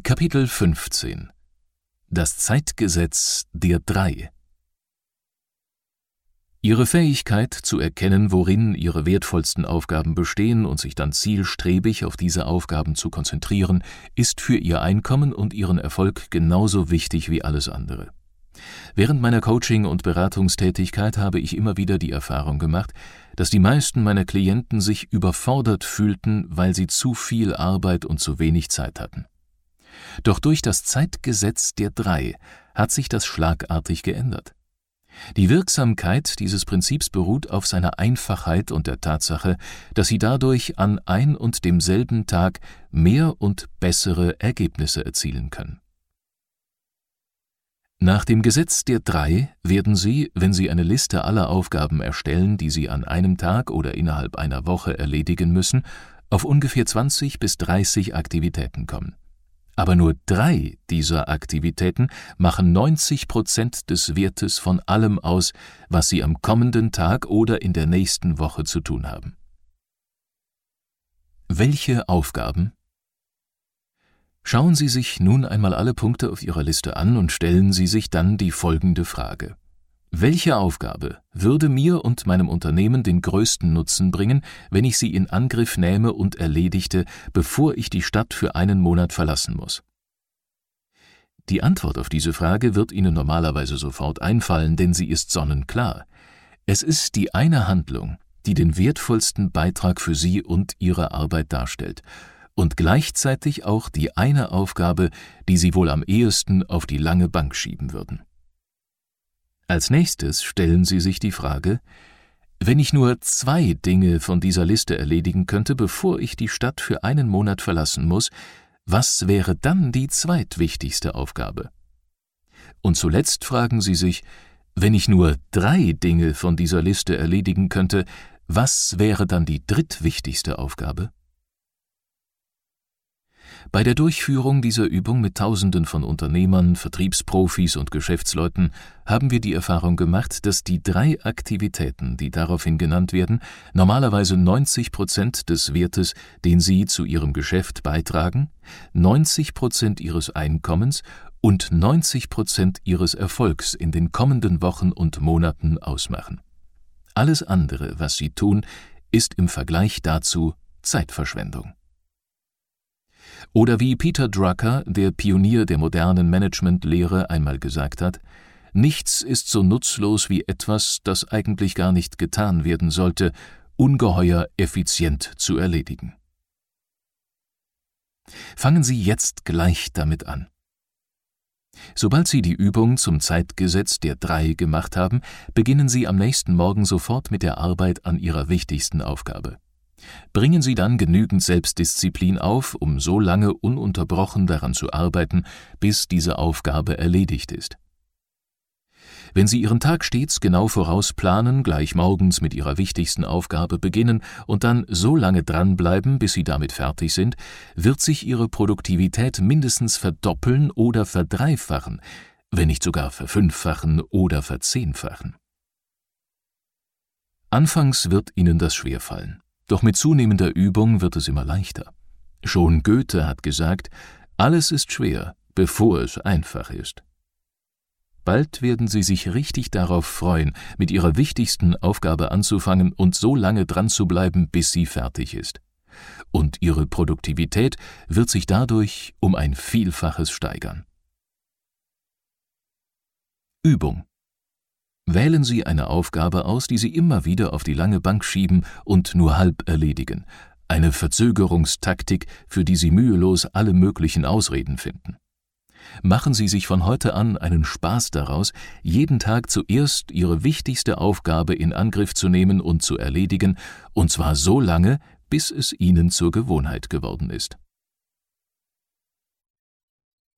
Kapitel 15 – Das Zeitgesetz der 3. Ihre Fähigkeit zu erkennen, worin Ihre wertvollsten Aufgaben bestehen und sich dann zielstrebig auf diese Aufgaben zu konzentrieren, ist für Ihr Einkommen und Ihren Erfolg genauso wichtig wie alles andere. Während meiner Coaching- und Beratungstätigkeit habe ich immer wieder die Erfahrung gemacht, dass die meisten meiner Klienten sich überfordert fühlten, weil sie zu viel Arbeit und zu wenig Zeit hatten. Doch durch das Zeitgesetz der 3 hat sich das schlagartig geändert. Die Wirksamkeit dieses Prinzips beruht auf seiner Einfachheit und der Tatsache, dass Sie dadurch an ein und demselben Tag mehr und bessere Ergebnisse erzielen können. Nach dem Gesetz der 3 werden Sie, wenn Sie eine Liste aller Aufgaben erstellen, die Sie an einem Tag oder innerhalb einer Woche erledigen müssen, auf ungefähr 20 bis 30 Aktivitäten kommen. Aber nur 3 dieser Aktivitäten machen 90% des Wertes von allem aus, was Sie am kommenden Tag oder in der nächsten Woche zu tun haben. Welche Aufgaben? Schauen Sie sich nun einmal alle Punkte auf Ihrer Liste an und stellen Sie sich dann die folgende Frage: Welche Aufgabe würde mir und meinem Unternehmen den größten Nutzen bringen, wenn ich sie in Angriff nähme und erledigte, bevor ich die Stadt für einen Monat verlassen muss? Die Antwort auf diese Frage wird Ihnen normalerweise sofort einfallen, denn sie ist sonnenklar. Es ist die eine Handlung, die den wertvollsten Beitrag für Sie und Ihre Arbeit darstellt und gleichzeitig auch die eine Aufgabe, die Sie wohl am ehesten auf die lange Bank schieben würden. Als nächstes stellen Sie sich die Frage: Wenn ich nur 2 Dinge von dieser Liste erledigen könnte, bevor ich die Stadt für einen Monat verlassen muss, was wäre dann die zweitwichtigste Aufgabe? Und zuletzt fragen Sie sich: Wenn ich nur 3 Dinge von dieser Liste erledigen könnte, was wäre dann die drittwichtigste Aufgabe? Bei der Durchführung dieser Übung mit Tausenden von Unternehmern, Vertriebsprofis und Geschäftsleuten haben wir die Erfahrung gemacht, dass die 3 Aktivitäten, die daraufhin genannt werden, normalerweise 90% des Wertes, den Sie zu Ihrem Geschäft beitragen, 90% Ihres Einkommens und 90% Ihres Erfolgs in den kommenden Wochen und Monaten ausmachen. Alles andere, was Sie tun, ist im Vergleich dazu Zeitverschwendung. Oder wie Peter Drucker, der Pionier der modernen Managementlehre, einmal gesagt hat: Nichts ist so nutzlos wie etwas, das eigentlich gar nicht getan werden sollte, ungeheuer effizient zu erledigen. Fangen Sie jetzt gleich damit an. Sobald Sie die Übung zum Zeitgesetz der 3 gemacht haben, beginnen Sie am nächsten Morgen sofort mit der Arbeit an Ihrer wichtigsten Aufgabe. Bringen Sie dann genügend Selbstdisziplin auf, um so lange ununterbrochen daran zu arbeiten, bis diese Aufgabe erledigt ist. Wenn Sie Ihren Tag stets genau vorausplanen, gleich morgens mit Ihrer wichtigsten Aufgabe beginnen und dann so lange dranbleiben, bis Sie damit fertig sind, wird sich Ihre Produktivität mindestens verdoppeln oder verdreifachen, wenn nicht sogar verfünffachen oder verzehnfachen. Anfangs wird Ihnen das schwerfallen. Doch mit zunehmender Übung wird es immer leichter. Schon Goethe hat gesagt: Alles ist schwer, bevor es einfach ist. Bald werden Sie sich richtig darauf freuen, mit Ihrer wichtigsten Aufgabe anzufangen und so lange dran zu bleiben, bis sie fertig ist. Und Ihre Produktivität wird sich dadurch um ein Vielfaches steigern. Übung: Wählen Sie eine Aufgabe aus, die Sie immer wieder auf die lange Bank schieben und nur halb erledigen. Eine Verzögerungstaktik, für die Sie mühelos alle möglichen Ausreden finden. Machen Sie sich von heute an einen Spaß daraus, jeden Tag zuerst Ihre wichtigste Aufgabe in Angriff zu nehmen und zu erledigen, und zwar so lange, bis es Ihnen zur Gewohnheit geworden ist.